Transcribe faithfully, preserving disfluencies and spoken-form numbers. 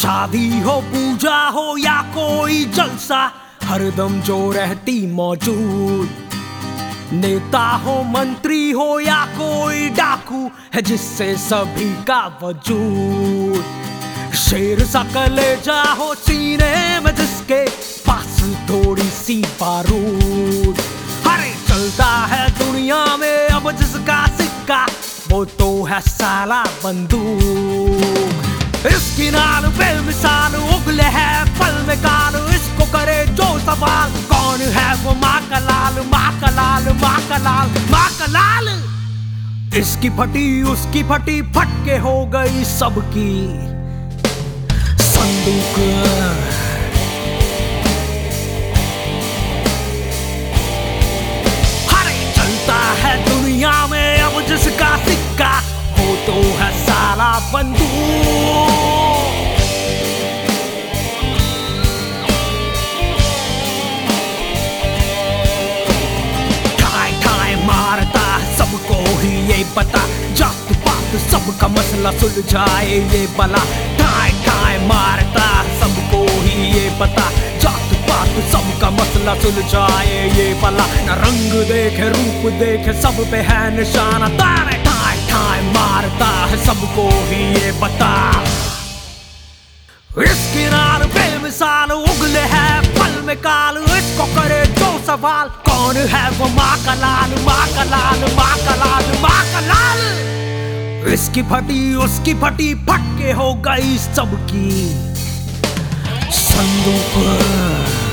शादी हो पूजा हो या कोई जलसा, हरदम जो रहती मौजूद। नेता हो मंत्री हो या कोई डाकू, है जिससे सभी का वजूद। शेर सा कलेजा हो सीने में जिसके पास थोड़ी सी बारूद। अरे चलता है दुनिया में अब जिसका सिक्का, वो तो है साला बंदूक। इसकी नाल बेमिसाल उगले है पल में काल, इसको करे जो सवाल, कौन है वो माँ का लाल, माँ का लाल, माँ का लाल, माँ का लाल। इसकी फटी उसकी फटी फटके हो गई सबकी संदूक। हरे चलता है दुनिया में अब जिसका सिक्का, वो तो है साला बंदूक। ठाए ठाए मारता सबको ही ये पता, जात पात सबका मसला सुलझाए ये बला। ठाए ठाए मारता सबको ही ये पता, जात पात सबका मसला सुलझाए ये बला। न रंग देखे रूप देखे सब पे है निशाना, तारे ठाए ठाए मारता है सबको ही ये बता। इसकी नाल बेमिसाल उगले है पल में काल, इसको करे जो सवाल, कौन है वो माँ का लाल, माँ का लाल, माँ का लाल, माँ का लाल। इसकी फटी उसकी फटी फटके हो गई सबकी संदूक।